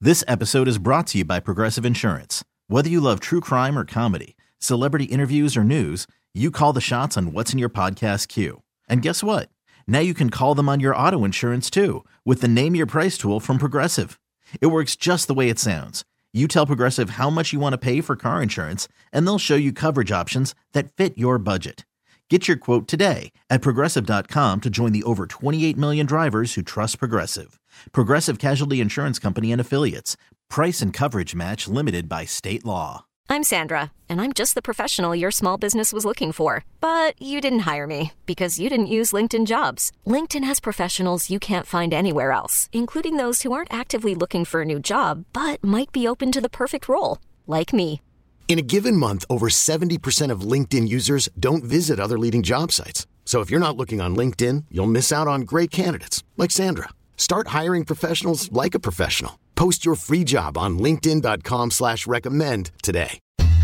This episode is brought to you by Progressive Insurance. Whether you love true crime or comedy, celebrity interviews or news, you call the shots on what's in your podcast queue. And guess what? Now you can call them on your auto insurance too with the Name Your Price tool from Progressive. It works just the way it sounds. You tell Progressive how much you want to pay for car insurance, and they'll show you coverage options that fit your budget. Get your quote today at Progressive.com to join the over 28 million drivers who trust Progressive. Progressive Casualty Insurance Company and Affiliates. Price and coverage match limited by state law. I'm Sandra, and I'm just the professional your small business was looking for. But you didn't hire me because you didn't use LinkedIn Jobs. LinkedIn has professionals you can't find anywhere else, including those who aren't actively looking for a new job, but might be open to the perfect role, like me. In a given month, over 70% of LinkedIn users don't visit other leading job sites. So if you're not looking on LinkedIn, you'll miss out on great candidates like Sandra. Start hiring professionals like a professional. Post your free job on linkedin.com/recommend today.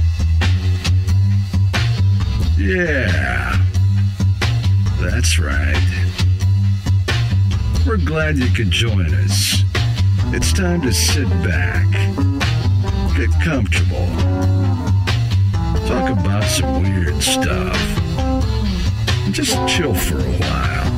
Yeah, that's right. We're glad you could join us. It's time to sit back, get comfortable, talk about some weird stuff, and just chill for a while.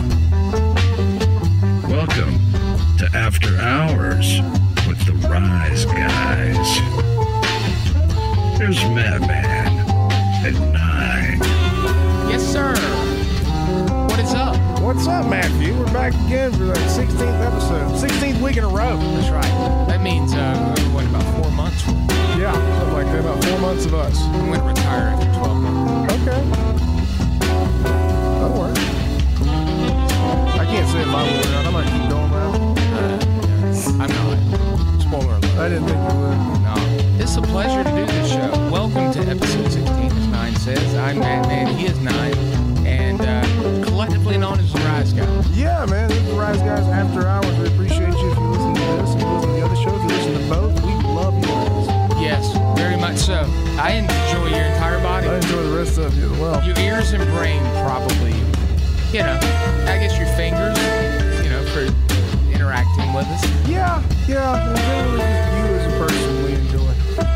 Welcome to After Hours with the Rise Guys. Here's Madman at 9. Yes, sir. What is up? What's up, Matthew? We're back again for the 16th episode. 16th week in a row. That's right. That means, what, about 4 months? Yeah, something like that. About 4 months of us. I'm going to retire after 12 months. Okay. That'll work. I can't say if I will or not. I might keep going, man. I'm not. Spoiler alert. I didn't think you would. No. It's a pleasure to do this show. Welcome to episode 16, as 9 says. I'm Madman, he is 9, and collectively known as the Rise Guys. Yeah, man. This is the Rise Guys After Hours. We appreciate you if you listen to this. If you listen to the other shows, if you listen to both, we love you guys. Yes, very much so. I enjoy your entire body. I enjoy the rest of you as well. Your ears and brain, probably. You know, I guess your fingers, for interacting with us. Yeah. And generally just you as a person we enjoy.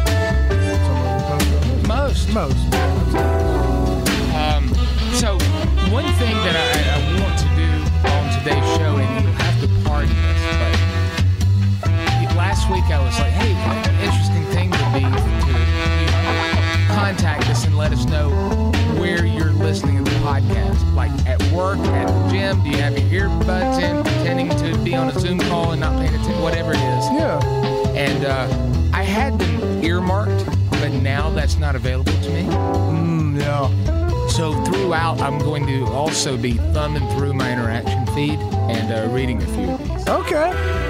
Most. So one thing that I want to do on today's show, and you'll have to pardon this, but last week I was like, hey, what an interesting thing would be to contact us and let us know where you're listening to the podcast. Like at work, at the gym, do you have your earbuds in, pretending to be on a Zoom call and not paying attention, whatever it is. Yeah. And I had them earmarked, but now that's not available to me. Yeah. So throughout, I'm going to also be thumbing through my interaction feed and reading a few of these. Okay.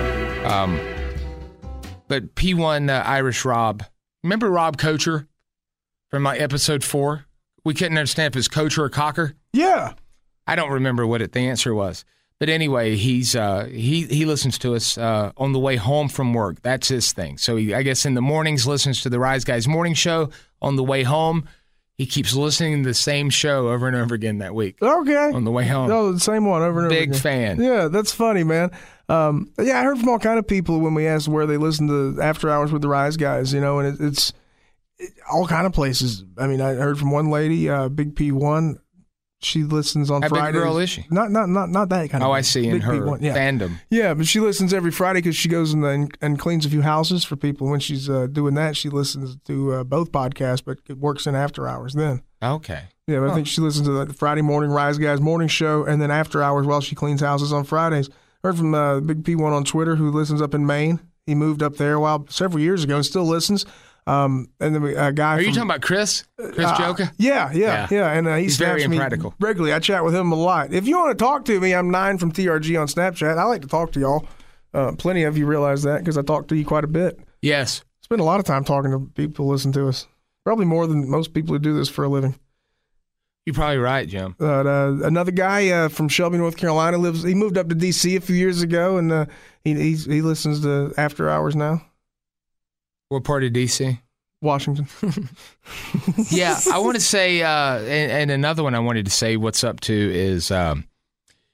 But P1 Irish Rob, remember Rob Kocher from like episode 4? We couldn't understand if it's Kocher or Cocker. Yeah. I don't remember what the answer was. But anyway, he listens to us on the way home from work. That's his thing. So I guess in the mornings listens to the Rise Guys morning show. On the way home, he keeps listening to the same show over and over again that week. Okay. On the way home. No, the same one over and over again. Big fan. Yeah, that's funny, man. I heard from all kind of people when we asked where they listen to After Hours with the Rise Guys, and it's all kind of places. I mean, I heard from one lady, Big P1. She listens on Fridays. How big a girl is she? Not that kind of. Oh, I see. In her fandom. Yeah, but she listens every Friday because she goes and cleans a few houses for people. When she's doing that, she listens to both podcasts, but it works in After Hours then. Okay. Yeah, but I think she listens to the Friday morning Rise Guys morning show and then After Hours while she cleans houses on Fridays. Heard from Big P1 on Twitter who listens up in Maine. He moved up there several years ago and still listens. And then a guy. Are you talking about Chris? Chris Joka? Yeah. And he's very impractical. Regularly. I chat with him a lot. If you want to talk to me, I'm 9 from TRG on Snapchat. I like to talk to y'all. Plenty of you realize that because I talk to you quite a bit. Yes. Spend a lot of time talking to people who listen to us. Probably more than most people who do this for a living. You're probably right, Jim. Another guy from Shelby, North Carolina He moved up to D.C. a few years ago, and he listens to After Hours now. What part of D.C.? Washington. Yeah, I want to say, and another one I wanted to say what's up to is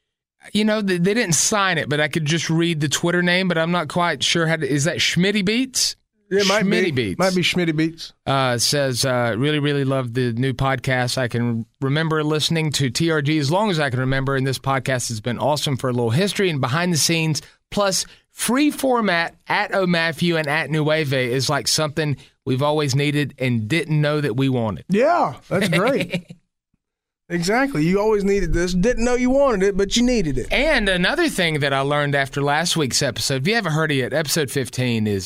You know, they didn't sign it, but I could just read the Twitter name, but I'm not quite sure how to. Is that Schmitty Beats? It might be. Schmitty Beats. Might be Schmitty Beats. Says, really, really love the new podcast. I can remember listening to TRG as long as I can remember, and this podcast has been awesome for a little history and behind the scenes. Plus, free format at O'Matthew and at Nueve is like something we've always needed and didn't know that we wanted. Yeah, that's great. Exactly. You always needed this. Didn't know you wanted it, but you needed it. And another thing that I learned after last week's episode, if you haven't heard it yet, episode 15 is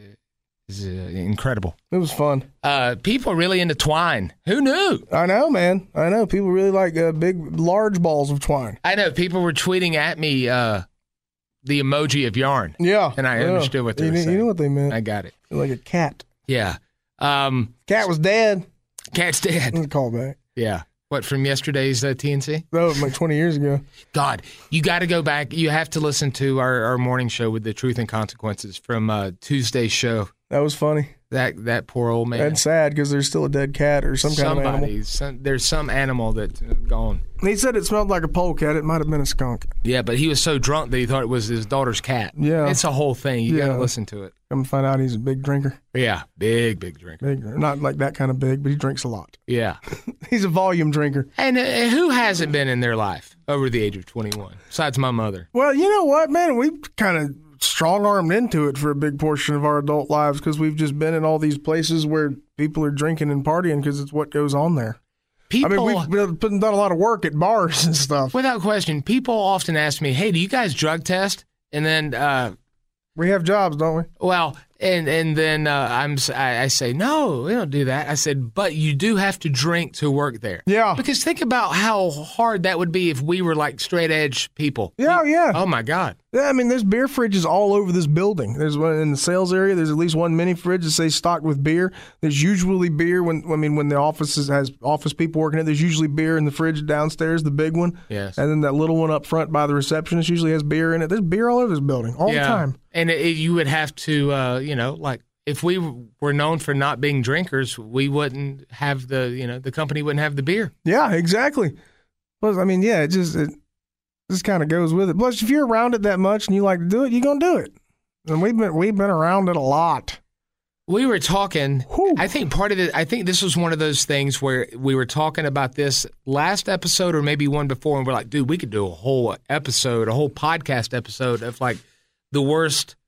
incredible. It was fun. People are really into twine. Who knew? I know, man. I know. People really like big, large balls of twine. I know. People were tweeting at me the emoji of yarn. Yeah. And I understood what they were saying. You know what they meant. I got it. Like a cat. Yeah. Cat was dead. Cat's dead. That's a callback. Yeah. What, from yesterday's TNC? Oh, like 20 years ago. God, you got to go back. You have to listen to our morning show with the Truth and Consequences from Tuesday's show. That was funny. That poor old man. That's sad because there's still a dead cat or some kind of animal. There's some animal that's gone. He said it smelled like a polecat. It might have been a skunk. Yeah, but he was so drunk that he thought it was his daughter's cat. Yeah. It's a whole thing. You got to listen to it. Come to find out he's a big drinker. Yeah, big drinker. Big, not like that kind of big, but he drinks a lot. Yeah. He's a volume drinker. And who hasn't been in their life over the age of 21, besides my mother? Well, you know what, man? We've kind of strong-armed into it for a big portion of our adult lives because we've just been in all these places where people are drinking and partying because it's what goes on there. We've done a lot of work at bars and stuff. Without question, people often ask me, hey, do you guys drug test? And then... we have jobs, don't we? Well, and then I say, no, we don't do that. I said, but you do have to drink to work there. Yeah. Because think about how hard that would be if we were like straight edge people. Yeah, yeah. Oh, my God. Yeah, I mean, there's beer fridges all over this building. There's one in the sales area. There's at least one mini fridge that says stocked with beer. There's usually beer when the office has office people working it. There's usually beer in the fridge downstairs, the big one. Yes. And then that little one up front by the receptionist usually has beer in it. There's beer all over this building all the time. And you would have to, like if we were known for not being drinkers, we wouldn't have the company wouldn't have the beer. Yeah, exactly. Plus, I mean, yeah, it just kind of goes with it. Plus, if you're around it that much and you like to do it, you're gonna do it. And we've been around it a lot. We were talking. Whew. I think part of it. I think this was one of those things where we were talking about this last episode or maybe one before, and we're like, dude, we could do a whole podcast episode of like the worst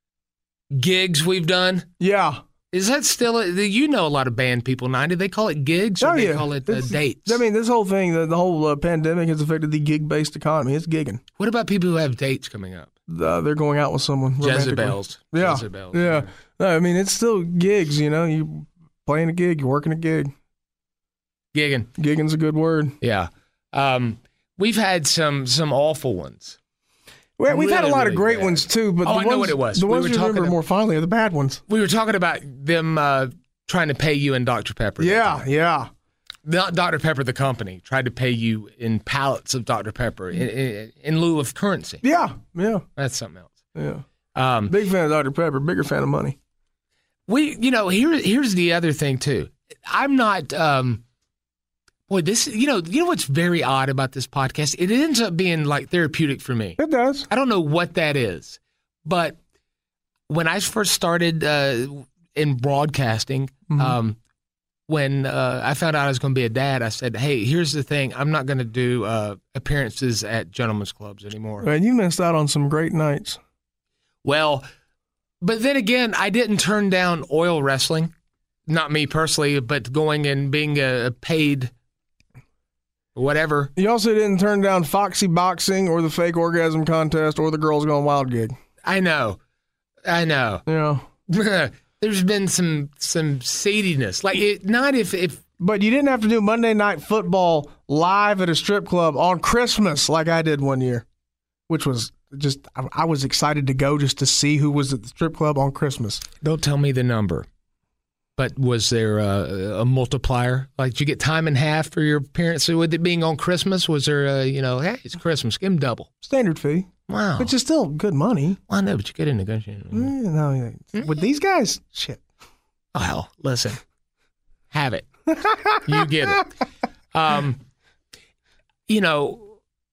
gigs we've done. Yeah. Is that still you know a lot of band people now? Do they call it gigs or they call it dates? I mean, this whole thing, the whole pandemic has affected the gig-based economy. It's gigging. What about people who have dates coming up? They're going out with someone. Jezebels. Yeah. Jezebels. Yeah. No, I mean, it's still gigs, you know. You playing a gig, you're working a gig. Gigging. Gigging's a good word. Yeah. We've had some awful ones. Well, we've had a Really, lot really of great bad. ones, too. But I know what it was. The We ones were you remember talking more fondly are the bad ones. We were talking about them trying to pay you in Dr. Pepper. Yeah. Not Dr. Pepper, the company, tried to pay you in pallets of Dr. Pepper in lieu of currency. Yeah. That's something else. Yeah. Big fan of Dr. Pepper, bigger fan of money. Here's the other thing, too. I'm not, you know what's very odd about this podcast? It ends up being like therapeutic for me. It does. I don't know what that is, but when I first started in broadcasting, when I found out I was going to be a dad, I said, hey, here's the thing. I'm not going to do appearances at gentlemen's clubs anymore. And you missed out on some great nights. Well, but then again, I didn't turn down oil wrestling. Not me personally, but going and being a paid whatever. You also didn't turn down Foxy Boxing or the Fake Orgasm Contest or the Girls Gone Wild gig. I know. Yeah. There's been some seediness. Like not if But you didn't have to do Monday Night Football live at a strip club on Christmas like I did one year, which was just, I was excited to go just to see who was at the strip club on Christmas. Don't tell me the number, but was there a multiplier? Like, did you get time and half for your appearance? So with it being on Christmas, was there hey, it's Christmas, give them double. Standard fee. Wow. Which is still good money. Well, I know, but you get in negotiation. No, with these guys, shit. Oh, hell, listen. Have it. You get it.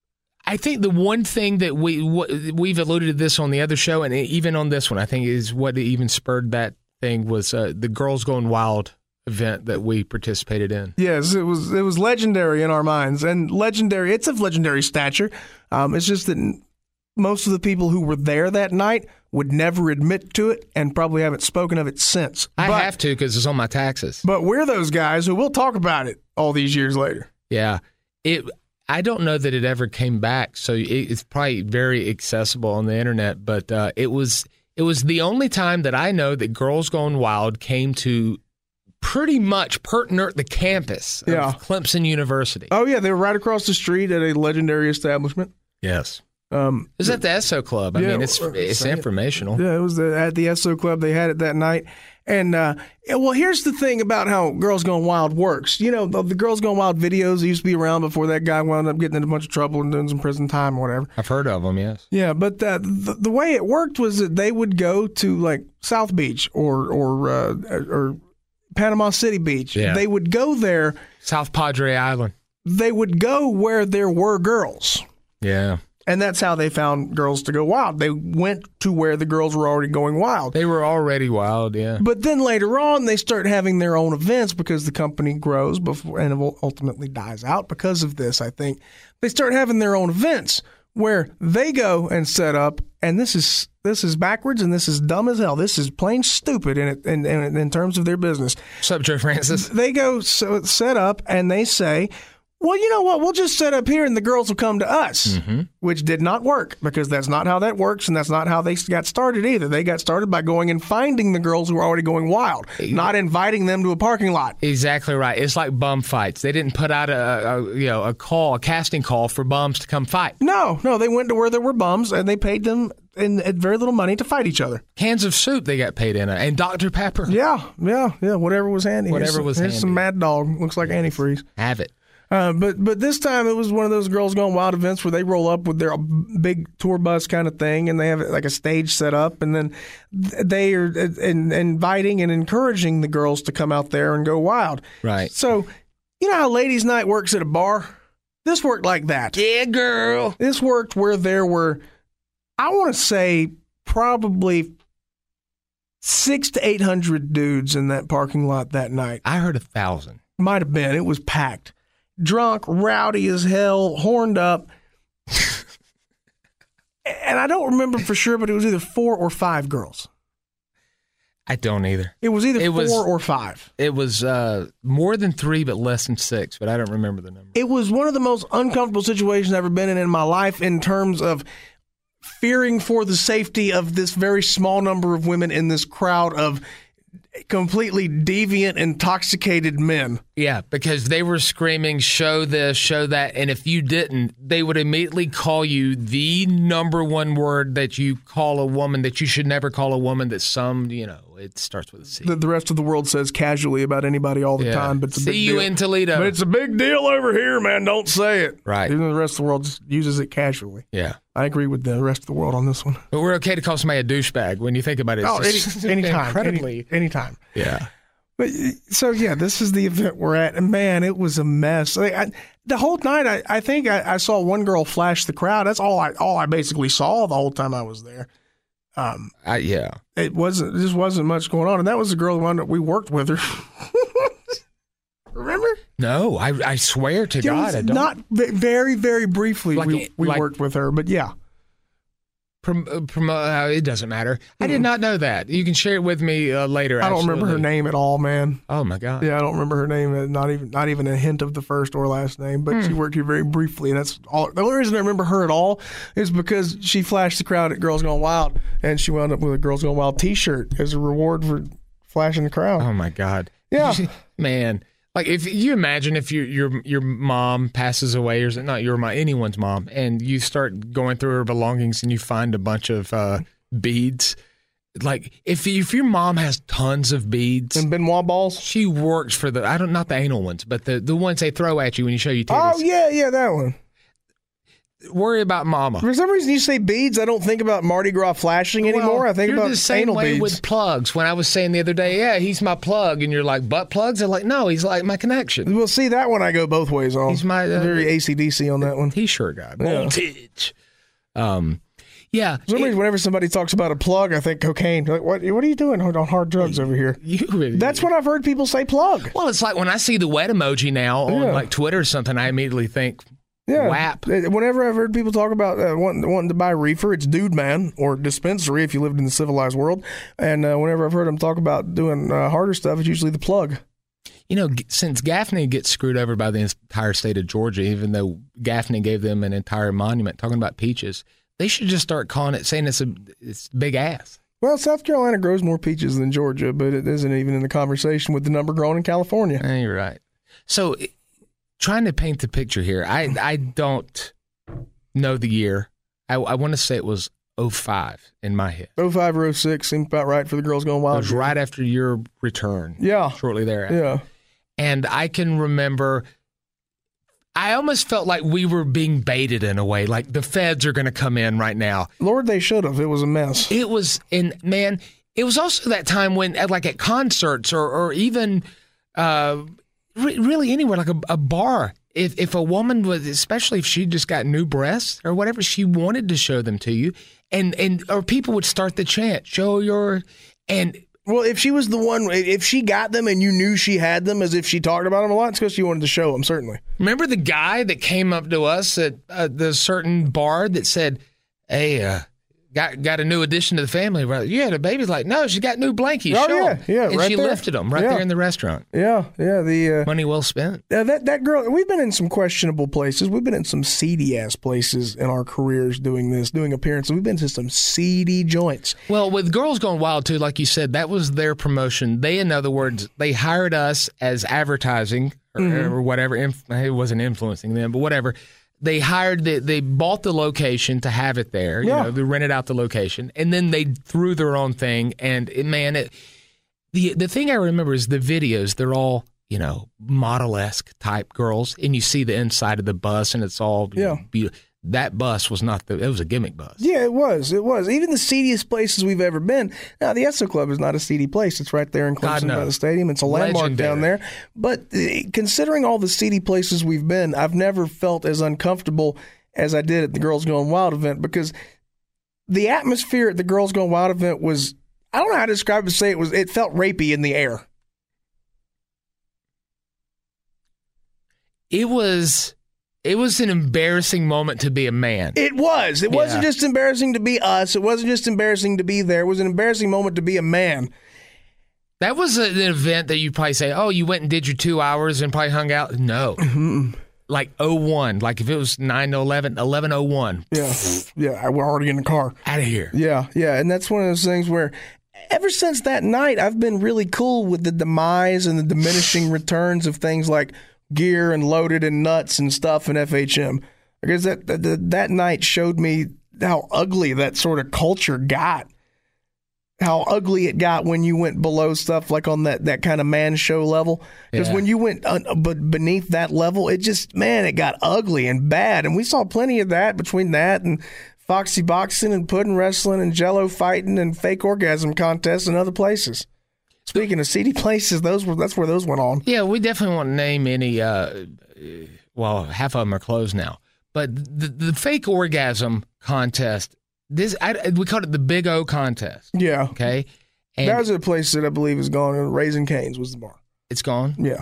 I think the one thing that we've alluded to this on the other show, and even on this one, I think is what even spurred that thing was the Girls Gone Wild event that we participated in. Yes, it was legendary in our minds, and legendary. It's of legendary stature. It's just that most of the people who were there that night would never admit to it, and probably haven't spoken of it since. I have to because it's on my taxes. But we're those guys who will talk about it all these years later. Yeah, I don't know that it ever came back, so it's probably very accessible on the internet. But it was the only time that I know that Girls Gone Wild came to pretty much near the campus of Clemson University. Oh yeah, they were right across the street at a legendary establishment. Yes. It was at the Esso Club. I mean, it's informational. Yeah, it was at the Esso Club. They had it that night. And, well, here's the thing about how Girls Gone Wild works. You know, the Girls Gone Wild videos used to be around before that guy wound up getting in a bunch of trouble and doing some prison time or whatever. I've heard of them, yes. Yeah, but the way it worked was that they would go to, like, South Beach or Panama City Beach. Yeah. They would go there. South Padre Island. They would go where there were girls. Yeah. And that's how they found girls to go wild. They went to where the girls were already going wild. They were already wild, yeah. But then later on, they start having their own events because the company grows and ultimately dies out because of this, I think. They start having their own events where they go and set up, and this is backwards and this is dumb as hell. This is plain stupid in terms of their business. What's up, Joe Francis? They go set up and they say, well, you know what? We'll just set up here and the girls will come to us, which did not work because that's not how that works and that's not how they got started either. They got started by going and finding the girls who were already going wild, not inviting them to a parking lot. Exactly right. It's like bum fights. They didn't put out a casting call for bums to come fight. No, they went to where there were bums and they paid them at very little money to fight each other. Cans of soup they got paid in, and Dr. Pepper. Yeah. Whatever was handy. Here's some Mad Dog. Looks like antifreeze. Have it. But this time it was one of those Girls Gone Wild events where they roll up with their big tour bus kind of thing, and they have like a stage set up, and then they are inviting and encouraging the girls to come out there and go wild. Right. So, you know how ladies' night works at a bar? This worked like that. Yeah, girl. This worked where there were, I want to say, probably 600 to 800 dudes in that parking lot that night. I heard 1,000. Might have been. It was packed. Drunk, rowdy as hell, horned up. And I don't remember for sure, but it was either 4 or 5 girls. I don't either. It was either 4 or 5. It was more than 3, but less than 6, but I don't remember the number. It was one of the most uncomfortable situations I've ever been in my life in terms of fearing for the safety of this very small number of women in this crowd of completely deviant, intoxicated men. Yeah, because they were screaming, show this, show that, and if you didn't, they would immediately call you the number one word that you call a woman that you should never call a woman that it starts with a C. The rest of the world says casually about anybody all the time, but it's a big deal. See you in Toledo. But it's a big deal over here, man. Don't say it. Right. Even though the rest of the world just uses it casually. Yeah. I agree with the rest of the world on this one. But we're okay to call somebody a douchebag when you think about it. Anytime. Incredibly. Anytime. Yeah. But so, yeah, this is the event we're at. And, man, it was a mess. The whole night, I think I saw one girl flash the crowd. That's all I basically saw the whole time I was there. Yeah. It wasn't much going on. And that was the girl we worked with her. Remember? No, I swear to God, I don't. Not very, very briefly we worked with her, but yeah. It doesn't matter. I did not know that. You can share it with me later. I don't remember her name at all, man. Oh my God. Yeah, I don't remember her name. Not even a hint of the first or last name. But she worked here very briefly, and that's all. The only reason I remember her at all is because she flashed the crowd at Girls Gone Wild, and she wound up with a Girls Gone Wild T-shirt as a reward for flashing the crowd. Oh my God. Yeah, man. Like if you imagine if your mom passes away, or not your mom, anyone's mom, and you start going through her belongings and you find a bunch of beads. Like if your mom has tons of beads and Benoit balls, she works for not the anal ones, but the ones they throw at you when you show you titties. Oh yeah, that one. worry about mama. For some reason, you say beads. I don't think about Mardi Gras flashing anymore. I think you're about the same anal way beads. with plugs. When I was saying the other day, yeah, he's my plug, and you're like, butt plugs? They're like, no, he's like my connection. Well, see, that one I go both ways on. He's my very AC/DC on that one. T-shirt guy. Yeah. Voltage. Yeah. For some reason, whenever somebody talks about a plug, I think cocaine. Like, what are you doing on hard drugs over here? That's when I've heard people say plug. Well, it's like when I see the wet emoji now on like Twitter or something, I immediately think WAP. Whenever I've heard people talk about wanting to buy reefer, it's Dude Man or dispensary if you lived in the civilized world. And whenever I've heard them talk about doing harder stuff, it's usually the plug. You know, since Gaffney gets screwed over by the entire state of Georgia, even though Gaffney gave them an entire monument talking about peaches, they should just start calling it, saying it's big ass. Well, South Carolina grows more peaches than Georgia, but it isn't even in the conversation with the number grown in California. You're right. So, trying to paint the picture here, I don't know the year. I want to say it was 05 in my head. 05 or 06 seems about right for the Girls Gone Wild. It was right after your return. Yeah. Shortly thereafter. Yeah. And I can remember, I almost felt like we were being baited in a way, like the feds are going to come in right now. Lord, they should have. It was a mess. It was, and man, it was also that time when, like at concerts or even really anywhere, like a bar, if a woman was, especially if she just got new breasts or whatever, she wanted to show them to you, or people would start the chant, show your, and. Well, if she was the one, if she got them and you knew she had them as if she talked about them a lot, it's because she wanted to show them, certainly. Remember the guy that came up to us at the certain bar that said, hey, got a new addition to the family. You had a baby? Like, no, she got new blankies. Oh, show 'em. yeah, and right she there. lifted them right there in the restaurant. Yeah. The money well spent. That girl, we've been in some questionable places. We've been in some seedy-ass places in our careers doing appearances. We've been to some seedy joints. Well, with Girls Gone Wild, too, like you said, that was their promotion. They, in other words, they hired us as advertising or whatever. It wasn't influencing them, but whatever. They bought the location to have it there. Yeah. They rented out the location, and then they threw their own thing. And the thing I remember is the videos. They're all model-esque type girls, and you see the inside of the bus, and it's all beautiful. That bus was not it was a gimmick bus. Yeah, it was. Even the seediest places we've ever been. Now, the Esso Club is not a seedy place. It's right there in Clemson by the stadium. It's a landmark down there. But considering all the seedy places we've been, I've never felt as uncomfortable as I did at the Girls Gone Wild event, because the atmosphere at the Girls Gone Wild event was, I don't know how to describe it, it felt rapey in the air. It was an embarrassing moment to be a man. It was. It wasn't just embarrassing to be us. It wasn't just embarrassing to be there. It was an embarrassing moment to be a man. That was an event that you probably say, oh, you went and did your 2 hours and probably hung out. No. Like 01. Like if it was 9 to 11, 11:01. Yeah, we're already in the car. Out of here. Yeah. And that's one of those things where ever since that night, I've been really cool with the demise and the diminishing returns of things like gear and loaded and nuts and stuff in FHM, because that night showed me how ugly that sort of culture got, how ugly it got when you went below stuff like on that kind of man show level. Because when you went beneath that level, it got ugly and bad. And we saw plenty of that between that and Foxy boxing and pudding wrestling and Jello fighting and fake orgasm contests and other places. Speaking of seedy places, that's where those went on. Yeah, we definitely won't name any. Half of them are closed now. But the fake orgasm contest, we called it the Big O contest. Yeah. Okay. And that was a place that I believe is gone. Raising Cane's was the bar. It's gone? Yeah.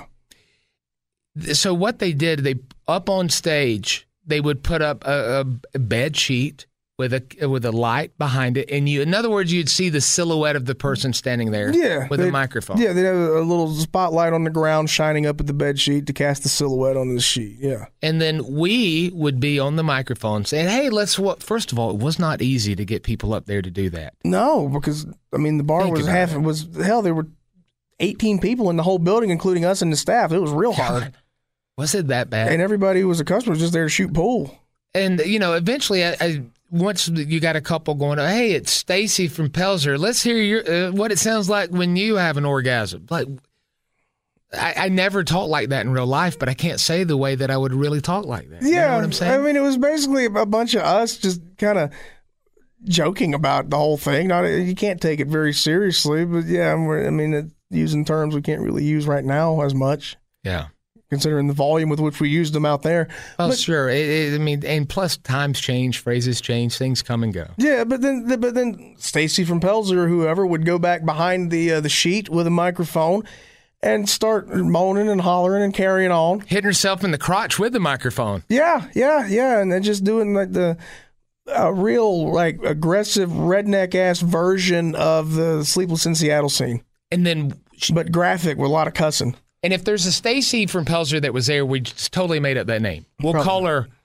So what they did, up on stage, they would put up a bed sheet with a light behind it, and in other words, you'd see the silhouette of the person standing there with a microphone. Yeah, they'd have a little spotlight on the ground shining up at the bed sheet to cast the silhouette on the sheet, yeah. And then we would be on the microphone saying, hey, first of all, it was not easy to get people up there to do that. No, because, the bar there were 18 people in the whole building, including us and the staff. It was real hard. Was it that bad? And everybody who was a customer was just there to shoot pool. And, eventually, once you got a couple going, hey, it's Stacy from Pelzer. Let's hear what it sounds like when you have an orgasm. Like, I never talk like that in real life, but I can't say the way that I would really talk like that. Yeah, you know what I'm saying? I mean, it was basically a bunch of us just kind of joking about the whole thing. You can't take it very seriously, but yeah, using terms we can't really use right now as much. Yeah. Considering the volume with which we used them out there. Well, sure. And plus times change, phrases change, things come and go. Yeah, but then Stacy from Pelzer or whoever would go back behind the sheet with a microphone and start moaning and hollering and carrying on. Hitting herself in the crotch with the microphone. Yeah. And then just doing like the real like aggressive redneck-ass version of the Sleepless in Seattle scene. And then... But graphic with a lot of cussing. And if there's a Stacy from Pelzer that was there, we just totally made up that name. We'll call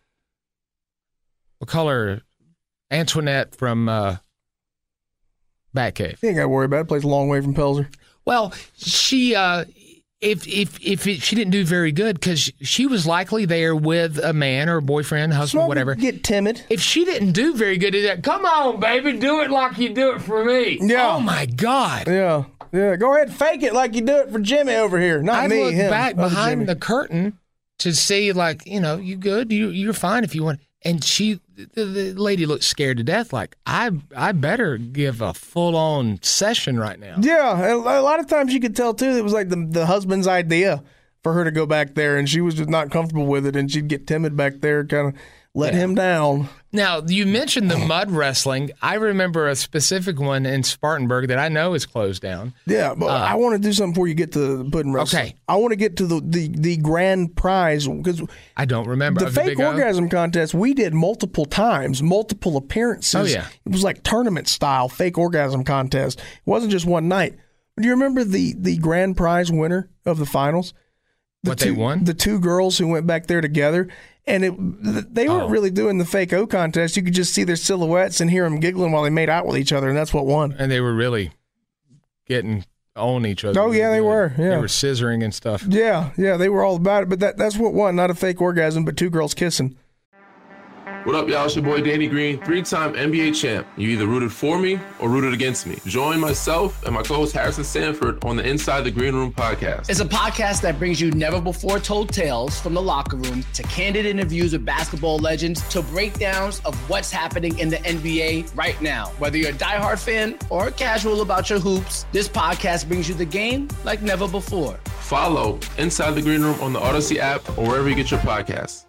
her Antoinette from Batcave. You ain't got to worry about it. Plays a long way from Pelzer. Well, she she didn't do very good because she was likely there with a man or a boyfriend, husband, whatever. Get timid. If she didn't do very good, come on, baby, do it like you do it for me. Yeah. Oh my God. Yeah. Go ahead, fake it like you do it for Jimmy over here, not me. I look him. back behind Jimmy. the curtain to see, like, you good, you're fine if you want. And the lady looked scared to death. Like, I better give a full on session right now. Yeah, a lot of times you could tell too. It was like the husband's idea for her to go back there, and she was just not comfortable with it, and she'd get timid back there, kind of let him down. Now, you mentioned the mud wrestling. I remember a specific one in Spartanburg that I know is closed down. Yeah, but I want to do something before you get to the pudding wrestling. Okay. I want to get to the grand prize, because I don't remember. the fake orgasm contest we did multiple times, multiple appearances. Oh, yeah. It was like tournament style fake orgasm contest. It wasn't just one night. Do you remember the grand prize winner of the finals? They won? The two girls who went back there together. And they weren't really doing the fake O contest. You could just see their silhouettes and hear them giggling while they made out with each other, and that's what won. And they were really getting on each other. Oh, yeah, they were. Yeah. They were scissoring and stuff. Yeah, they were all about it. But that's what won, not a fake orgasm, but two girls kissing. What up, y'all? It's your boy Danny Green, 3-time NBA champ. You either rooted for me or rooted against me. Join myself and my co-host Harrison Sanford on the Inside the Green Room podcast. It's a podcast that brings you never-before-told tales from the locker room to candid interviews with basketball legends to breakdowns of what's happening in the NBA right now. Whether you're a diehard fan or casual about your hoops, this podcast brings you the game like never before. Follow Inside the Green Room on the Odyssey app or wherever you get your podcasts.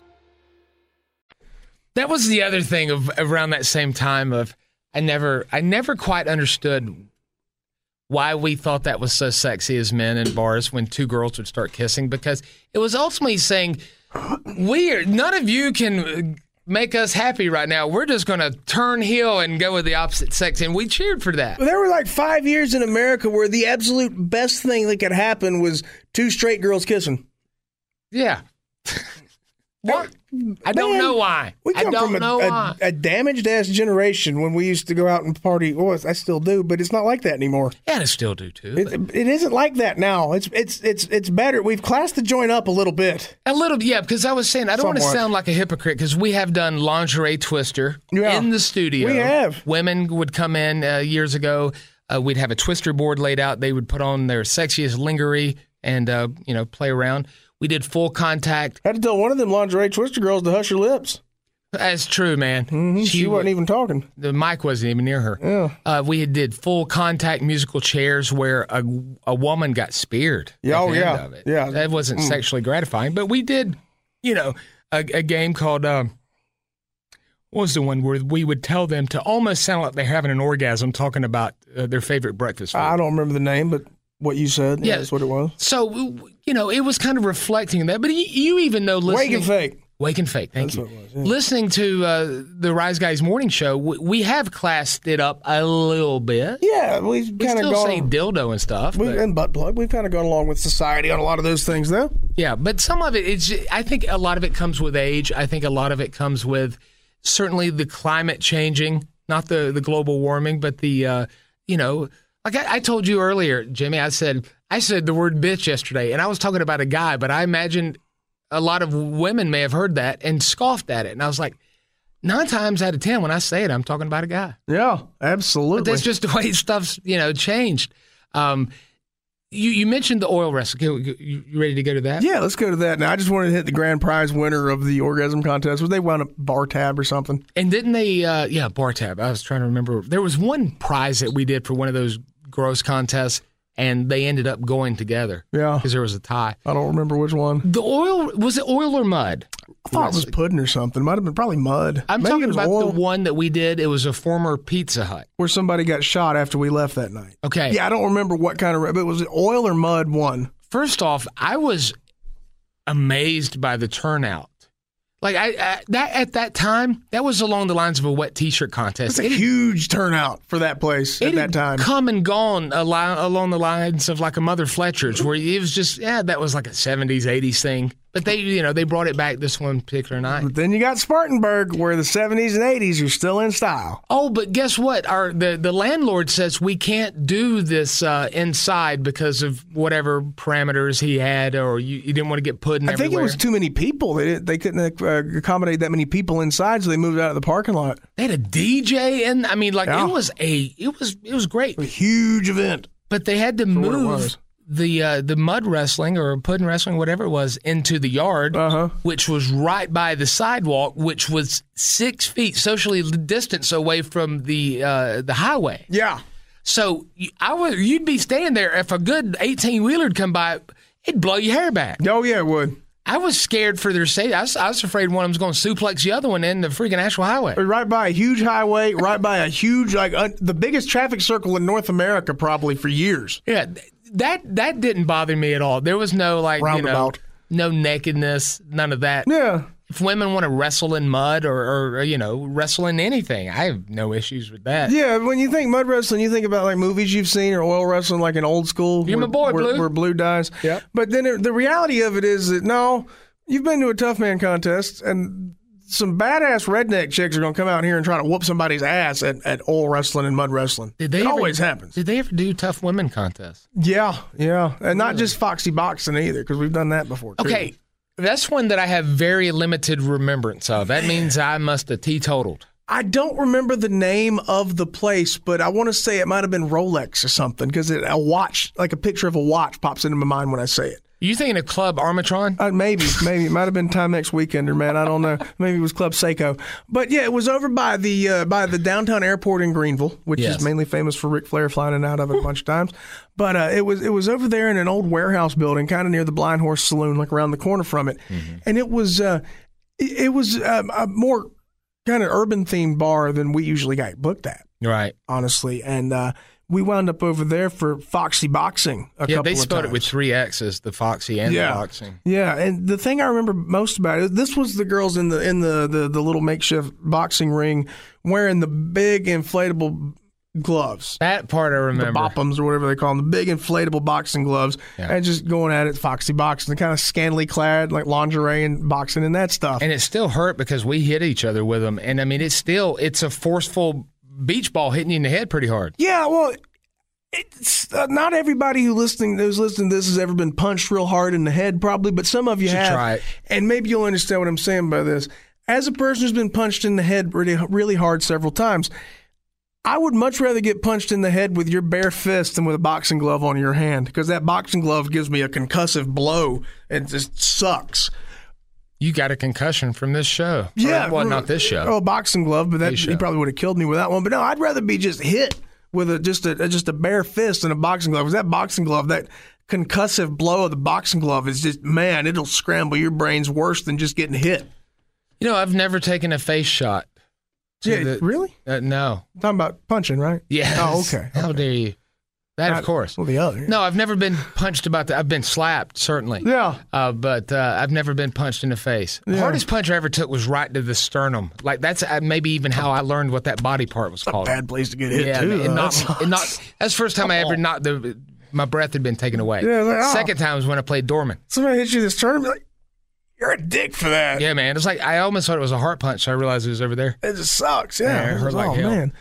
That was the other thing of around that same time of I never quite understood why we thought that was so sexy as men in bars when two girls would start kissing, because it was ultimately saying none of you can make us happy right now. We're just going to turn heel and go with the opposite sex, and we cheered for that. There were like 5 years in America where the absolute best thing that could happen was two straight girls kissing. Yeah. What? I don't know why. We come from a damaged-ass generation when we used to go out and party. Well, I still do, but it's not like that anymore. Yeah, I still do, too. It isn't like that now. It's better. We've classed the joint up a little bit. A little, yeah, because I was saying, I don't want to sound like a hypocrite, because we have done lingerie twister in the studio. We have. Women would come in years ago. We'd have a twister board laid out. They would put on their sexiest lingerie and, play around. We did full contact. I had to tell one of them lingerie twister girls to hush her lips. That's true, man. Mm-hmm. She wasn't even talking. The mic wasn't even near her. Yeah. We did full contact musical chairs where a woman got speared. Yeah, Yeah. That wasn't sexually gratifying, but we did, a game called, what was the one where we would tell them to almost sound like they're having an orgasm talking about their favorite breakfast food. I don't remember the name, but what you said, yeah, that's what it was. So, it was kind of reflecting that. But you even know listening. Wake and Fake, thank you. What it was, yeah. Listening to the Rise Guys morning show, we have classed it up a little bit. Yeah, we kind of still say dildo and stuff. And butt plug. We've kind of gone along with society on a lot of those things, though. Yeah, but some of it, I think a lot of it comes with age. I think a lot of it comes with certainly the climate changing, not the global warming, but the, like I told you earlier, Jimmy, I said the word bitch yesterday, and I was talking about a guy, but I imagined a lot of women may have heard that and scoffed at it. And I was like, 9 times out of 10, when I say it, I'm talking about a guy. Yeah, absolutely. But that's just the way stuff's, changed. You mentioned the oil wrestling. You ready to go to that? Yeah, let's go to that. Now, I just wanted to hit the grand prize winner of the orgasm contest. Was they wound up bar tab or something? And didn't they? Bar tab. I was trying to remember. There was one prize that we did for one of those gross contests, and they ended up going together. Yeah, because there was a tie. I don't remember which one. The oil, was it oil or mud? I thought it was pudding or something. It might have been probably mud. I'm talking about oil. The one that we did. It was a former Pizza Hut where somebody got shot after we left that night. Okay. Yeah, I don't remember what kind of. But was it oil or mud one? First off, I was amazed by the turnout. Like at that time, that was along the lines of a wet T-shirt contest. It's a huge turnout for that place at that time. Come and gone along the lines of like a Mother Fletcher's, where it was just that was like a 70s, 80s thing. But they brought it back this one particular night. But then you got Spartanburg, where the 70s and 80s are still in style. Oh, but guess what? The landlord says we can't do this inside because of whatever parameters he had, or you didn't want to get pudding everywhere. I think it was too many people. They couldn't accommodate that many people inside, so they moved out of the parking lot. They had a DJ, and it was great. A huge event. But they had to move the mud wrestling or pudding wrestling, whatever it was, into the yard, which was right by the sidewalk, which was 6 feet socially distanced away from the highway. Yeah. So you'd be standing there. If a good 18-wheeler'd come by, it'd blow your hair back. Oh, yeah, it would. I was scared for their safety. I was afraid one of them was going to suplex the other one in the freaking actual highway. Right by a huge highway, right by a huge, the biggest traffic circle in North America probably for years. Yeah. That didn't bother me at all. There was no roundabout, no nakedness, none of that. Yeah. If women want to wrestle in mud or wrestle in anything, I have no issues with that. Yeah, when you think mud wrestling, you think about like movies you've seen or oil wrestling, like in old school. You're my boy, Blue. Where Blue dies. Yeah. But then the reality of it is that no, you've been to a tough man contest, and some badass redneck chicks are going to come out here and try to whoop somebody's ass at oil wrestling and mud wrestling. It always happens. Did they ever do tough women contests? Yeah. And not just Foxy Boxing either, because we've done that before, too. Okay, that's one that I have very limited remembrance of. That means I must have teetotaled. I don't remember the name of the place, but I want to say it might have been Rolex or something, because a watch, like a picture of a watch, pops into my mind when I say it. You thinking of Club Armatron? Maybe. It might have been Timex Weekender, man. I don't know. Maybe it was Club Seiko. But yeah, it was over by the downtown airport in Greenville, which is mainly famous for Ric Flair flying in and out of it a bunch of times. But it was over there in an old warehouse building, kind of near the Blind Horse Saloon, like around the corner from it. Mm-hmm. And it was a more kind of urban themed bar than we usually got booked at. Right. Honestly, and. We wound up over there for Foxy Boxing a couple of times. Yeah, they spelled it with 3 X's, the Foxy and the Boxing. Yeah, and the thing I remember most about it, this was the girls in the little makeshift boxing ring wearing the big inflatable gloves. That part I remember. The boppums or whatever they call them, the big inflatable boxing gloves, and just going at it, Foxy Boxing, kind of scantily clad, like lingerie and boxing and that stuff. And it still hurt because we hit each other with them. And I mean, it's a forceful beach ball hitting you in the head pretty hard. Yeah, well, it's not everybody who's listening to this has ever been punched real hard in the head, probably, but some of you have. Try it. And maybe you'll understand what I'm saying by this. As a person who's been punched in the head really, really hard several times, I would much rather get punched in the head with your bare fist than with a boxing glove on your hand, because that boxing glove gives me a concussive blow. It just sucks. You got a concussion from this show. Yeah. Well, not this show. Oh, a boxing glove, but he probably would have killed me with that one. But no, I'd rather be just hit with just a bare fist than a boxing glove. Because that boxing glove, that concussive blow of the boxing glove is just, man, it'll scramble your brains worse than just getting hit. You know, I've never taken a face shot. Really? No. Talking about punching, right? Yeah. Oh, okay. How dare you? That, of course. Well, the other. No, I've never been punched about that. I've been slapped, certainly. Yeah. But I've never been punched in the face. The hardest punch I ever took was right to the sternum. Like, that's maybe even how I learned what that body part was called. A bad place to get hit, too. That's the first time I ever knocked my breath had been taken away. Yeah, Second time was when I played doorman. Somebody hit you in the sternum, like, you're a dick for that. Yeah, man. It's like I almost thought it was a heart punch, so I realized it was over there. It just sucks, yeah. It hurt like hell. Man.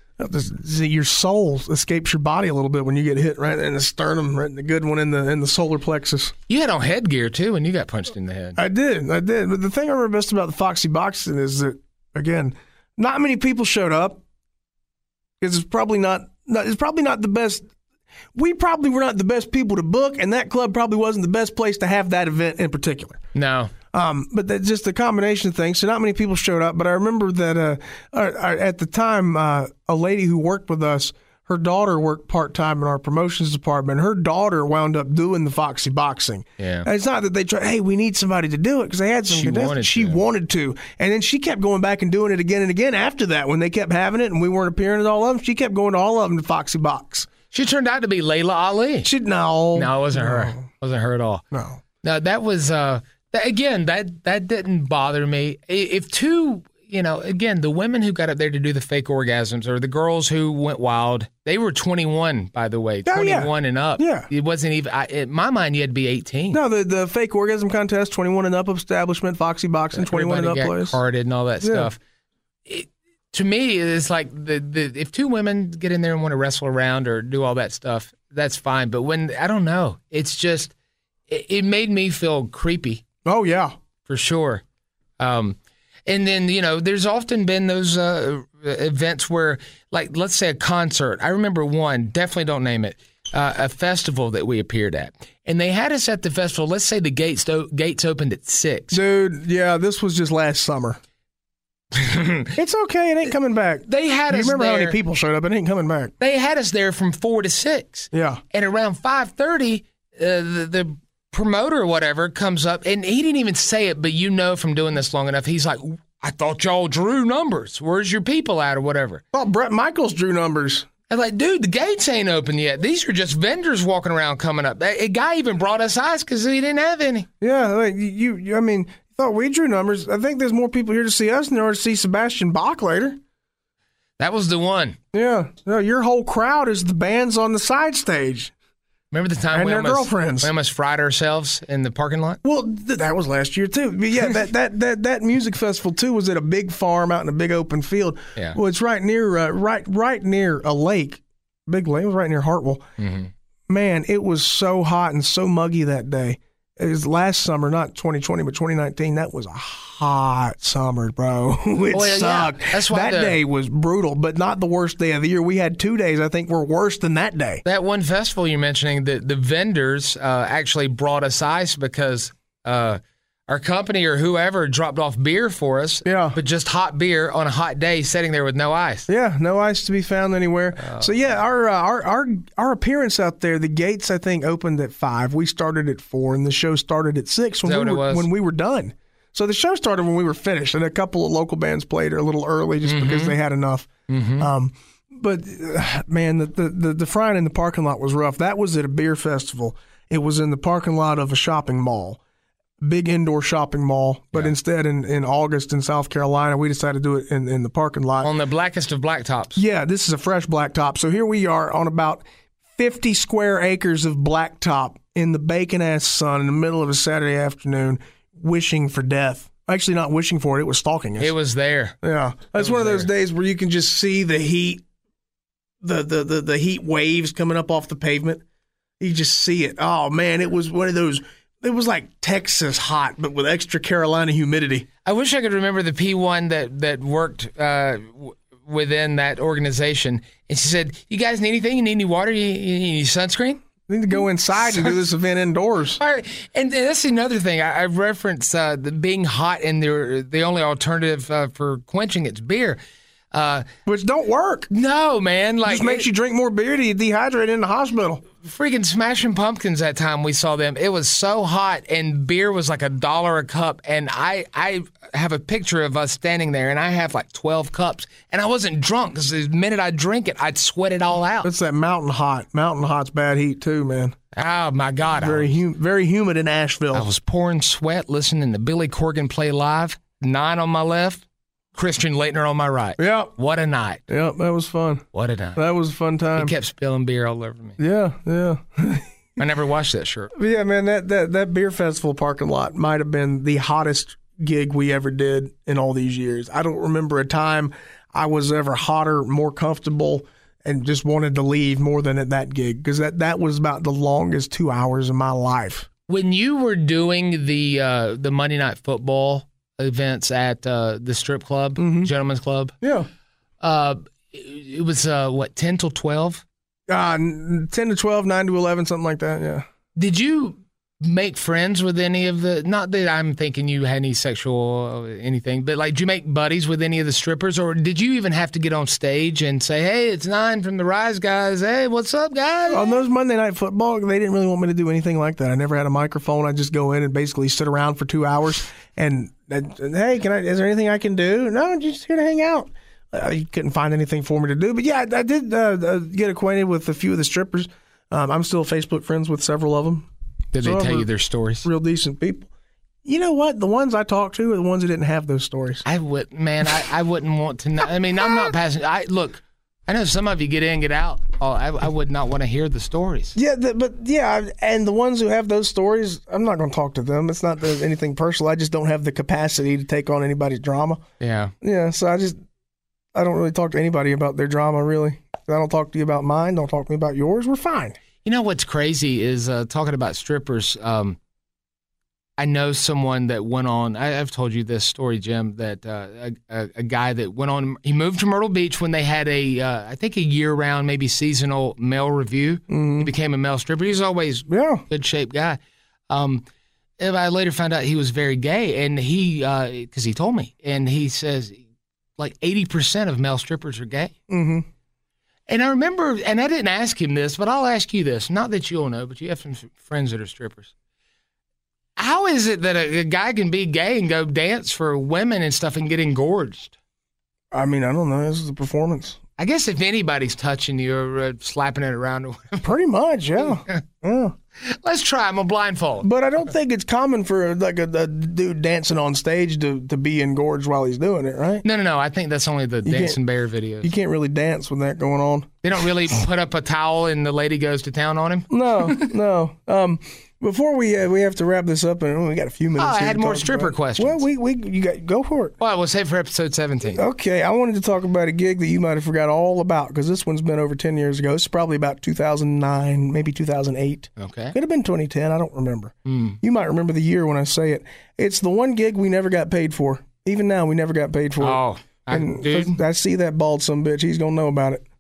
Your soul escapes your body a little bit when you get hit right in the sternum, right in the good one in the solar plexus. You had on headgear too when you got punched in the head. I did. But the thing I remember best about the Foxy Boxing is that, again, not many people showed up. It's probably not the best. we probably were not the best people to book, and that club probably wasn't the best place to have that event in particular. No. But that's just a combination of things. So not many people showed up, but I remember that at the time, a lady who worked with us, her daughter worked part-time in our promotions department. Her daughter wound up doing the Foxy Boxing. Yeah. And it's not that they tried, hey, we need somebody to do it, because they had some contestants. She wanted to. And then she kept going back and doing it again and again after that. When they kept having it and we weren't appearing at all of them, she kept going to all of them to Foxy Box. She turned out to be Layla Ali. No, it wasn't her. It wasn't her at all. No. No, that was, again, that didn't bother me. If two... again, the women who got up there to do the fake orgasms or the girls who went wild, they were 21, by the way, 21 and up. Yeah. It wasn't even, in my mind, you had to be 18. No, the fake orgasm contest, 21 and up establishment, Foxy Boxing, 21 and up place. Carded and all that stuff. To me, it's like if two women get in there and want to wrestle around or do all that stuff, that's fine. But when, I don't know, it's just, it made me feel creepy. Oh, yeah. For sure. And then, there's often been those events where, like, let's say a concert. I remember one, definitely don't name it, a festival that we appeared at. And they had us at the festival. Let's say the gates opened at 6. Dude, yeah, this was just last summer. It's okay. It ain't coming back. They had us You remember there, how many people showed up? It ain't coming back. They had us there from 4 to 6. Yeah. And around 5:30, the promoter or whatever comes up, and he didn't even say it, but from doing this long enough, he's like, I thought y'all drew numbers. Where's your people at or whatever? Oh, Brett Michaels drew numbers. I was like, dude, the gates ain't open yet. These are just vendors walking around coming up. A guy even brought us ice because he didn't have any. Yeah, like you thought we drew numbers. I think there's more people here to see us than there are to see Sebastian Bach later. That was the one. Yeah. No, your whole crowd is the bands on the side stage. Remember the time and we their girlfriends. We almost fried ourselves in the parking lot? Well, that was last year too. But yeah, that music festival too was at a big farm out in a big open field. Yeah. Well, it's right near right near a lake, big lake. It was right near Hartwell. Mm-hmm. Man, it was so hot and so muggy that day. It was last summer, not 2020, but 2019. That was a hot summer, bro. It sucked. Yeah. That's why that day was brutal, but not the worst day of the year. We had 2 days, I think, were worse than that day. That one festival you're mentioning, the vendors actually brought us ice because our company or whoever dropped off beer for us. Yeah. But just hot beer on a hot day sitting there with no ice. Yeah, no ice to be found anywhere. So yeah, our appearance out there, the gates I think opened at 5. We started at 4 and the show started at 6 when we were done. So the show started when we were finished, and a couple of local bands played a little early just because they had enough. Mm-hmm. But man, the frying in the parking lot was rough. That was at a beer festival. It was in the parking lot of a shopping mall. Big indoor shopping mall, but instead in August in South Carolina, we decided to do it in the parking lot. On the blackest of blacktops. Yeah, this is a fresh blacktop. So here we are on about 50 square acres of blacktop in the bacon-ass sun in the middle of a Saturday afternoon, wishing for death. Actually, not wishing for it. It was stalking us. It was there. Yeah. It's one of those days where you can just see the heat, the heat waves coming up off the pavement. You just see it. Oh, man, it was one of those... It was like Texas hot, but with extra Carolina humidity. I wish I could remember the P1 that worked within that organization. And she said, you guys need anything? You need any water? You need sunscreen? We need to go inside and do this event indoors. All right. And that's another thing. I referenced the being hot and the only alternative for quenching it's beer. Which don't work. No, man. Like, just makes you drink more beer to dehydrate in the hospital. Freaking Smashing Pumpkins that time we saw them. It was so hot, and beer was like $1 a cup. And I have a picture of us standing there, and I have like 12 cups. And I wasn't drunk because the minute I drink it, I'd sweat it all out. It's that mountain hot. Mountain hot's bad heat too, man. Oh, my God. Very humid in Asheville. I was pouring sweat listening to Billy Corgan play live. 9 on my left. Christian Laettner on my right. Yeah. What a night. Yeah, that was fun. What a night. That was a fun time. He kept spilling beer all over me. Yeah. I never washed that shirt. But yeah, man, that beer festival parking lot might have been the hottest gig we ever did in all these years. I don't remember a time I was ever hotter, more comfortable, and just wanted to leave more than at that gig, because that was about the longest 2 hours of my life. When you were doing the Monday Night Football events at the strip club, Gentleman's Club. Yeah. It was, 10 till 12? 10 to 12, 9 to 11, something like that, yeah. Did you make friends with any of the, not that I'm thinking you had any sexual anything, but like, did you make buddies with any of the strippers, or did you even have to get on stage and say, hey, it's 9 from the Rise Guys. Hey, what's up, guys? On those Monday Night Football, they didn't really want me to do anything like that. I never had a microphone. I just go in and basically sit around for 2 hours and hey, is there anything I can do? No, I'm just here to hang out. You couldn't find anything for me to do. But yeah, I did get acquainted with a few of the strippers. I'm still Facebook friends with several of them. Did they tell you their stories? Real decent people. You know what? The ones I talked to are the ones who didn't have those stories. I wouldn't want to know. I mean, I'm not passing. Look, I know some of you get in, get out. Oh, I would not want to hear the stories. Yeah, and the ones who have those stories, I'm not going to talk to them. It's not anything personal. I just don't have the capacity to take on anybody's drama. Yeah. Yeah, so I don't really talk to anybody about their drama, really. I don't talk to you about mine. Don't talk to me about yours. We're fine. You know what's crazy is talking about strippers. I know someone that went on. I've told you this story, Jim. That a guy that went on. He moved to Myrtle Beach when they had I think a year-round, maybe seasonal male review. Mm-hmm. He became a male stripper. He was always a good-shaped guy. I later found out he was very gay, and because he told me, and he says like 80% of male strippers are gay. Mm-hmm. And I remember, and I didn't ask him this, but I'll ask you this. Not that you'll know, but you have some friends that are strippers. How is it that a guy can be gay and go dance for women and stuff and get engorged? I mean, I don't know. This is a performance. I guess if anybody's touching you or slapping it around. Pretty much, yeah. Yeah. Let's try. I'm a blindfold. But I don't think it's common for like a dude dancing on stage to be engorged while he's doing it, right? No. I think that's only the Dancing Bear videos. You can't really dance with that going on. They don't really put up a towel and the lady goes to town on him? No. Before we have to wrap this up, and we got a few minutes. I had more stripper questions. Well, go for it. Well, we'll save for episode 17. Okay, I wanted to talk about a gig that you might have forgot all about because this one's been over 10 years ago. It's probably about 2009, maybe 2008. Okay, could have been 2010. I don't remember. You might remember the year when I say it. It's the one gig we never got paid for. Even now, we never got paid for it. I see that bald son bitch. He's gonna know about it.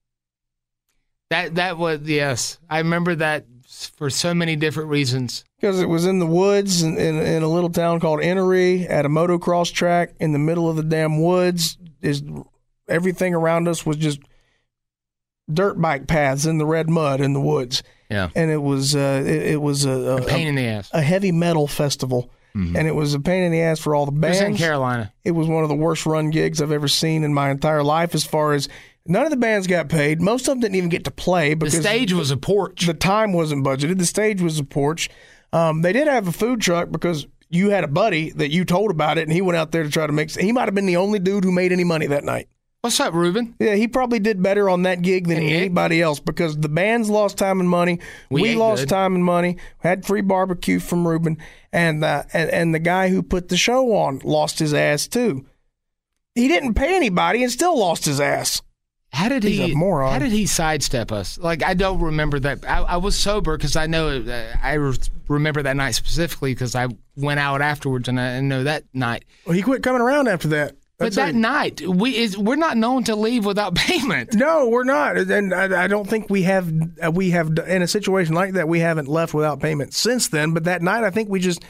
That was yes. I remember that. For so many different reasons. Because it was in the woods in a little town called Ennery at a motocross track in the middle of the damn woods. Everything around us was just dirt bike paths in the red mud in the woods. Yeah, and it was a pain in the ass, a heavy metal festival, and it was a pain in the ass for all the bands. It was in Carolina. It was one of the worst run gigs I've ever seen in my entire life. As far as none of the bands got paid. Most of them didn't even get to play because the stage was a porch. The time wasn't budgeted. The stage was a porch. They did have a food truck because you had a buddy that you told about it, and he went out there to try to make. He might have been the only dude who made any money that night. What's up, Ruben? Yeah, he probably did better on that gig than anybody else because the bands lost time and money. We lost time and money. Had free barbecue from Ruben, and the guy who put the show on lost his ass too. He didn't pay anybody and still lost his ass. How did he sidestep us? Like, I don't remember that. I was sober because I know I remember that night specifically because I went out afterwards and I know that night. Well, he quit coming around after that. But that night, we're not known to leave without payment. No, we're not, and I don't think we have in a situation like that we haven't left without payment since then. But that night, I think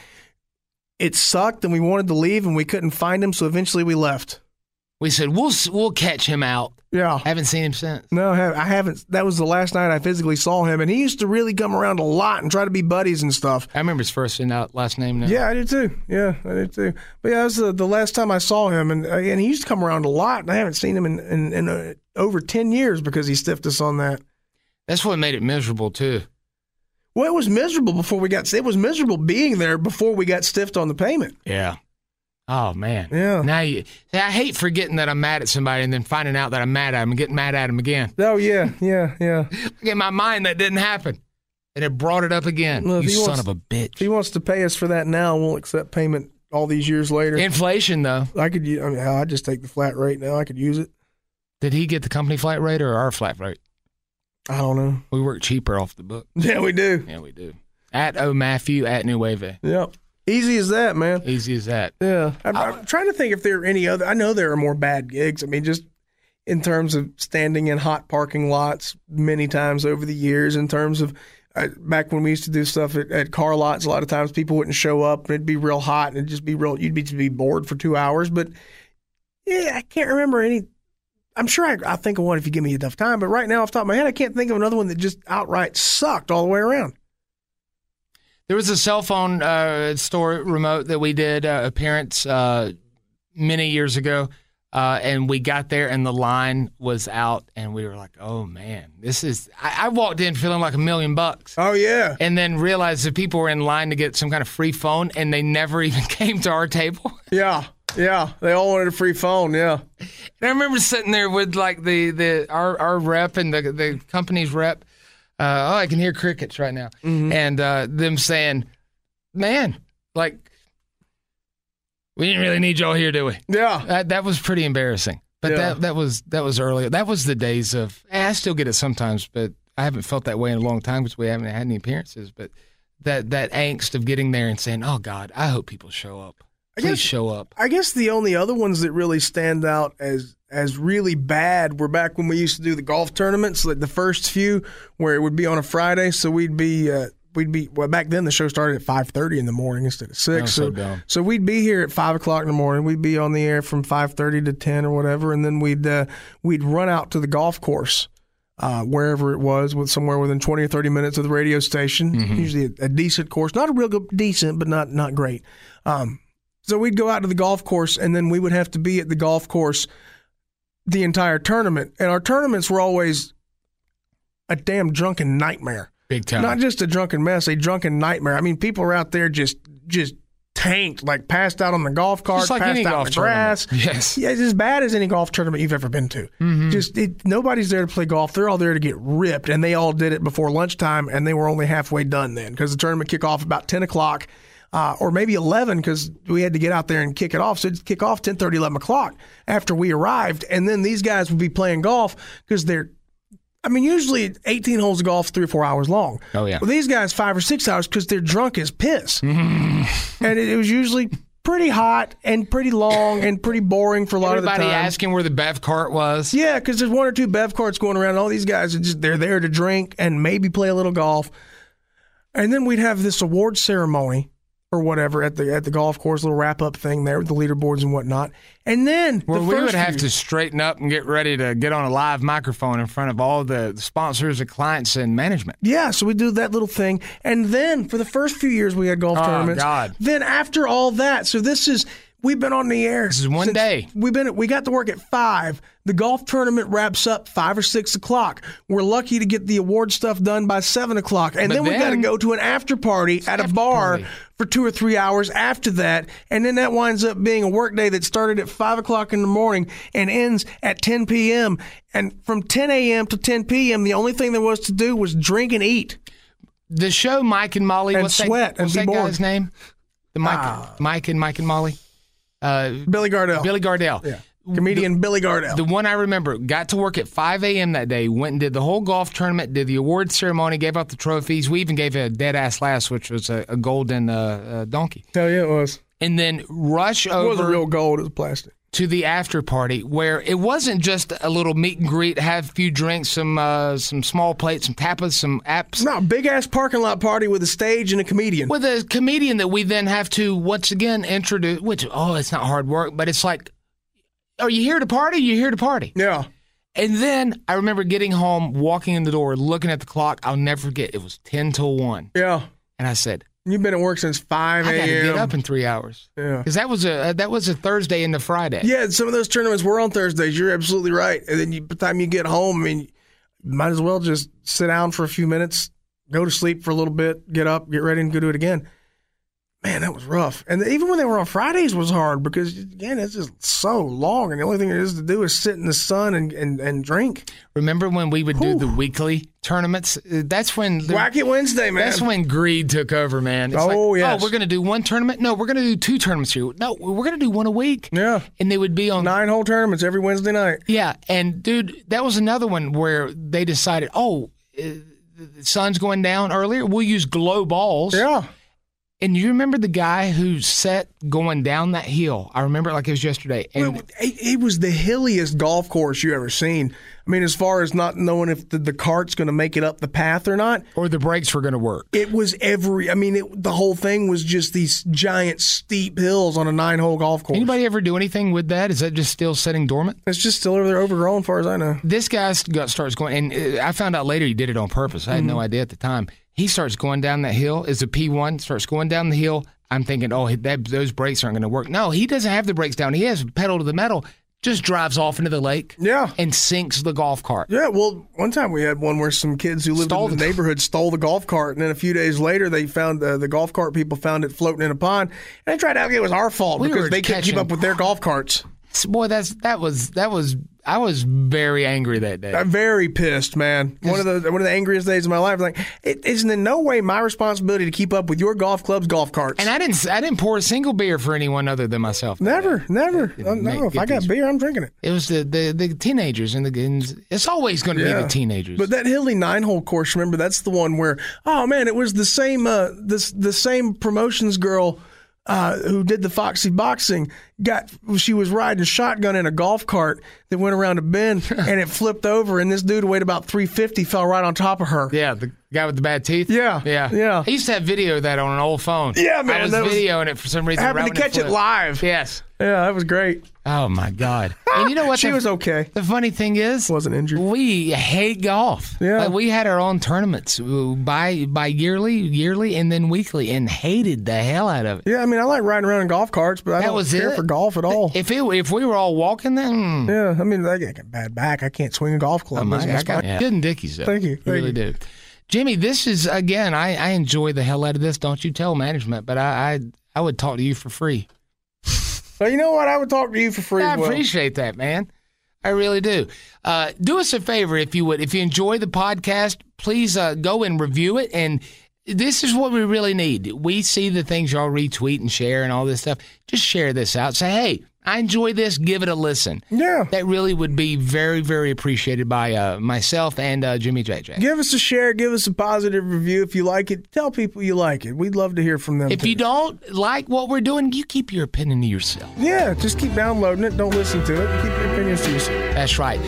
it sucked and we wanted to leave and we couldn't find him, so eventually we left. We said we'll catch him out. Yeah, haven't seen him since. No, I haven't. That was the last night I physically saw him, and he used to really come around a lot and try to be buddies and stuff. I remember his first and last name now. Yeah, I did too. But yeah, that was the last time I saw him, and he used to come around a lot, and I haven't seen him in over 10 years because he stiffed us on that. That's what made it miserable too. Well, it was miserable before we got. It was miserable being there before we got stiffed on the payment. Yeah. Oh, man. Yeah. Now I hate forgetting that I'm mad at somebody and then finding out that I'm mad at him and getting mad at him again. Oh, yeah. In my mind, that didn't happen. And it brought it up again. Well, you son of a bitch. If he wants to pay us for that now, we'll accept payment all these years later. Inflation, though. I'd just take the flat rate now. I could use it. Did he get the company flat rate or our flat rate? I don't know. We work cheaper off the book. Yeah, we do. At O'Matthew, at New Wave. Yep. Easy as that, man. Easy as that. Yeah. I'm trying to think if there are any other. I know there are more bad gigs. I mean, just in terms of standing in hot parking lots many times over the years, in terms of back when we used to do stuff at car lots, a lot of times people wouldn't show up and it'd be real hot and it'd just be real, you'd be bored for 2 hours. But yeah, I can't remember any. I'm sure I think of one if you give me enough time, but right now off the top of my head, I can't think of another one that just outright sucked all the way around. There was a cell phone store remote that we did appearance many years ago. And we got there and the line was out and we were like, oh man, this is, I walked in feeling like $1 million. Oh yeah. And then realized that people were in line to get some kind of free phone and they never even came to our table. Yeah. They all wanted a free phone. Yeah. And I remember sitting there with like our rep and the company's rep. I can hear crickets right now. Mm-hmm. And them saying, man, like, we didn't really need y'all here, did we? Yeah. That was pretty embarrassing. But that was earlier. That was the days of, I still get it sometimes, but I haven't felt that way in a long time because we haven't had any appearances. But that angst of getting there and saying, oh, God, I hope people show up. Please show up. I guess the only other ones that really stand out as really bad were back when we used to do the golf tournaments, like the first few where it would be on a Friday. So we'd be back then the show started at 5:30 in the morning instead of 6. So we'd be here at 5 o'clock in the morning. We'd be on the air from 5:30 to 10 or whatever, and then we'd run out to the golf course wherever it was, somewhere within 20 or 30 minutes of the radio station. Mm-hmm. Usually a decent course, not a real good, decent, but not great. So we'd go out to the golf course, and then we would have to be at the golf course the entire tournament, and our tournaments were always a damn drunken nightmare. Big time. Not just a drunken mess, a drunken nightmare. I mean, people are out there just tanked, like passed out on the golf cart, just like passed any out golf in the grass. Yes. Yeah, it's as bad as any golf tournament you've ever been to. Mm-hmm. Nobody's there to play golf. They're all there to get ripped, and they all did it before lunchtime, and they were only halfway done then because the tournament kicked off about 10 o'clock or maybe 11 because we had to get out there and kick it off. So it'd kick off 10:30, 11 o'clock after we arrived, and then these guys would be playing golf because usually 18 holes of golf, 3 or 4 hours long. Oh, yeah. Well, these guys, 5 or 6 hours because they're drunk as piss. Mm-hmm. And it was usually pretty hot and pretty long and pretty boring for a lot of the time. Everybody asking where the bev cart was. Yeah, because there's 1 or 2 bev carts going around. All these guys, they're there to drink and maybe play a little golf. And then we'd have this award ceremony or whatever at the golf course, little wrap-up thing there with the leaderboards and whatnot. And then we would have to straighten up and get ready to get on a live microphone in front of all the sponsors, the clients, and management. Yeah, so we do that little thing. And then for the first few years we had golf tournaments. Oh, God. Then after all that, we've been on the air. This is one day. We got to work at 5. The golf tournament wraps up 5 or 6 o'clock. We're lucky to get the award stuff done by 7 o'clock. And then we got to go to an after party at a bar for 2 or 3 hours after that. And then that winds up being a work day that started at 5 o'clock in the morning and ends at 10 p.m. And from 10 a.m. to 10 p.m., the only thing there was to do was drink and eat. The show Mike and Molly. And what's sweat what's and be that bored. Guy's name? Mike and Molly. Billy Gardell. Billy Gardell. Yeah. Comedian Billy Gardell. The one I remember, got to work at 5 a.m. that day, went and did the whole golf tournament, did the award ceremony, gave out the trophies. We even gave a dead-ass last, which was a golden donkey. Hell yeah, it was. And then rush over. It wasn't real gold, it was plastic. To the after party where it wasn't just a little meet and greet, have a few drinks, some small plates, some tapas, some apps. No, big-ass parking lot party with a stage and a comedian. With a comedian that we then have to, once again, introduce, which, it's not hard work, but it's like, are you here to party? You're here to party. Yeah. And then I remember getting home, walking in the door, looking at the clock. I'll never forget. It was 10 till 1. Yeah. And I said, you've been at work since 5 a.m. I got to get up in 3 hours. Yeah. Because that was a Thursday into Friday. Yeah, some of those tournaments were on Thursdays. You're absolutely right. And then by the time you get home, you might as well just sit down for a few minutes, go to sleep for a little bit, get up, get ready, and go do it again. Man, that was rough. And even when they were on Fridays was hard because, again, it's just so long. And the only thing there is to do is sit in the sun and drink. Remember when we would do the weekly tournaments? That's when... Wacky Wednesday, man. That's when greed took over, man. It's yes. We're going to do one tournament? No, we're going to do 2 tournaments here. No, we're going to do one a week. Yeah. And they would be on... 9-hole tournaments every Wednesday night. Yeah. And, dude, that was another one where they decided, the sun's going down earlier. We'll use glow balls. Yeah. And you remember the guy who sat going down that hill? I remember it like it was yesterday. And it was the hilliest golf course you ever seen. I mean, as far as not knowing if the cart's going to make it up the path or not. Or the brakes were going to work. It was the whole thing was just these giant steep hills on a 9-hole golf course. Anybody ever do anything with that? Is that just still sitting dormant? It's just still over there overgrown, as far as I know. This guy starts going, and I found out later he did it on purpose. I had no idea at the time. He starts going down that hill. Is a P1, starts going down the hill. I'm thinking, those brakes aren't going to work. No, he doesn't have the brakes down. He has pedal to the metal. Just drives off into the lake. Yeah. And sinks the golf cart. Yeah, well, one time we had one where some kids who lived in the neighborhood stole the golf cart, and then a few days later they found the golf cart people found it floating in a pond, and they tried to argue it was our fault because they couldn't keep up with their golf carts. Boy, I was very angry that day. I'm very pissed, man. One of the angriest days of my life. Like, it isn't in no way my responsibility to keep up with your golf club's golf carts. And I didn't pour a single beer for anyone other than myself. Never. No, if I got beer, I'm drinking it. It was the teenagers and it's always going to be the teenagers. But that hilly 9-hole course, remember, that's the one where, oh man, it was the same the same promotions girl who did the Foxy Boxing. She was riding a shotgun in a golf cart that went around a bend and it flipped over, and this dude who weighed about 350 fell right on top of her. Yeah, the guy with the bad teeth. Yeah. I used to have video of that on an old phone. Yeah, man. I was videoing it for some reason. Happened to catch it live. Yes. Yeah, that was great. Oh my God! And you know what? She was okay. The funny thing is, wasn't injured. We hate golf. Yeah, like we had our own tournaments by yearly, and then weekly, and hated the hell out of it. Yeah, I mean, I like riding around in golf carts, but I don't care for golf at all. If we were all walking, then yeah, I mean, I get a bad back. I can't swing a golf club. Good and Dickies, though. Thank you. You really do. Jimmy, this is again. I enjoy the hell out of this. Don't you tell management, but I would talk to you for free. Well, you know what? I would talk to you for free as well. I appreciate that, man. I really do. Do us a favor, if you would. If you enjoy the podcast, please go and review it. And this is what we really need. We see the things y'all retweet and share and all this stuff. Just share this out. Say, hey, I enjoy this. Give it a listen. Yeah. That really would be very, very appreciated by myself and Jimmy JJ. Give us a share. Give us a positive review. If you like it, tell people you like it. We'd love to hear from them. If you don't like what we're doing, you keep your opinion to yourself. Yeah, just keep downloading it. Don't listen to it. Keep your opinions to yourself. That's right.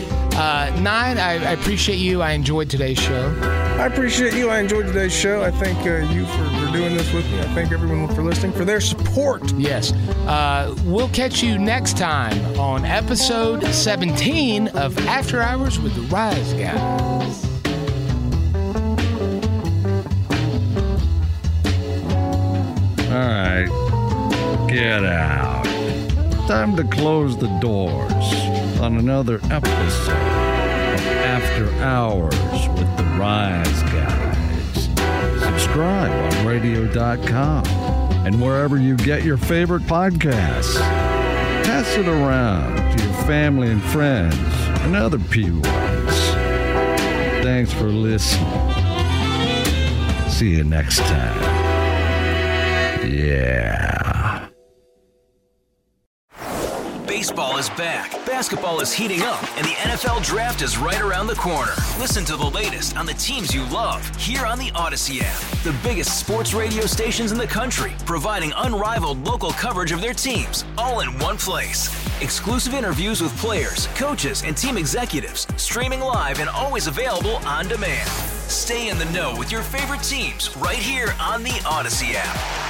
Nine, I appreciate you. I enjoyed today's show. I appreciate you. I enjoyed today's show. I thank you for doing this with me. I thank everyone for listening, for their support. Yes. We'll catch you next time on episode 17 of After Hours with the Rise Guys. All right, get out. Time to close the doors on another episode of After Hours with the Rise Guys. Subscribe on radio.com and wherever you get your favorite podcasts. Pass it around to your family and friends and other P1s. Thanks for listening. See you next time. Yeah. Baseball is back, basketball is heating up, and the NFL Draft is right around the corner. Listen to the latest on the teams you love here on the Odyssey app. The biggest sports radio stations in the country, providing unrivaled local coverage of their teams, all in one place. Exclusive interviews with players, coaches, and team executives, streaming live and always available on demand. Stay in the know with your favorite teams right here on the Odyssey app.